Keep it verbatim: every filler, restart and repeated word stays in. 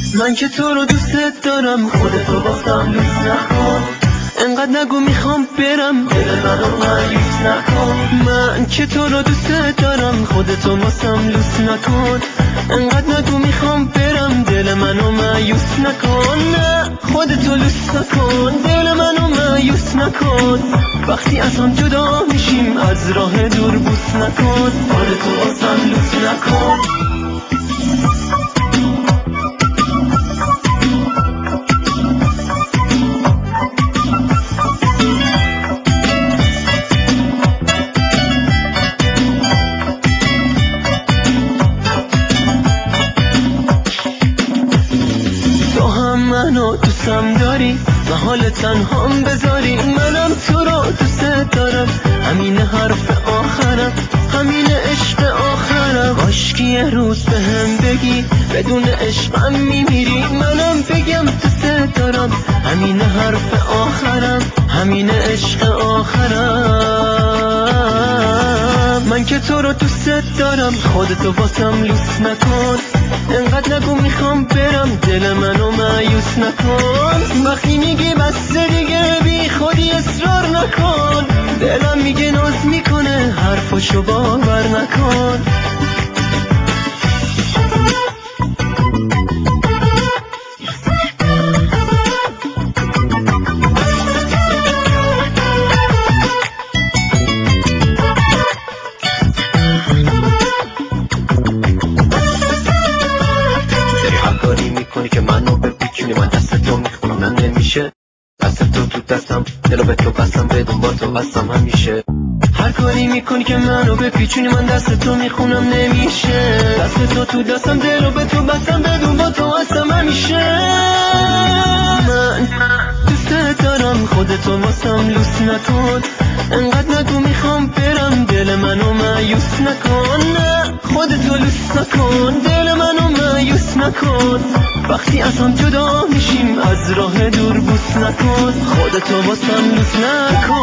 من که تو رو دوست دارم، خودتو واسم لوس نکن. انقدر نگو میخوام برم، دل منو مایوس نکن. من که تو رو دوست دارم، خودتو واسم لوس نکن. انقدر نگو میخوام برم، دل منو مایوس نکن. نه خودتو لوس نکن، دل منو مایوس نکن. وقتی از هم جدا میشیم، از راه دور بوس نکن. خودتو واسم لوس نکن. تو هم منو دوستم داری، محال تنهام بذاری. منم تو رو دوست دارم، همین حرف آخرم، همین عشق آخرم. کاشکی یه روز به هم بگی بدون عشقم میمیری. منم بگم دوست دارم، همین حرف آخرم، همین عشق آخرم. من که تو رو دوست دارم، خودتو واسم لوس نکن. انقدر نگو میخوام برم، دل منو مایوس نکن. وقتی میگی بس دیگه بی خودی اصرار نکن. دلم میگه ناز میکنه، حرفشو باور نکن. داری هر کاری میکنی که منو بپیچونی، من دست تو میخونم نمیشه. دست تو تو دستم، دلو به تو بستم، بدون با تو بستم همیشه. هر کاری میکنی که منو بپیچونی، من دست تو میخونم نمیشه. دست تو تو دستم، دلو به تو بستم، بدون با تو هستم همیشه. من دوست دارم، خودتو واسم لوس نکن. انقدر نگو میخوام برم، دل منو مایوس نکن. نه خودتو لوس نکن، دل منو مایوس نکن. وقتی از هم جدا میشیم، از راه دور بوس نکن. خودتو واسم لوس نکن.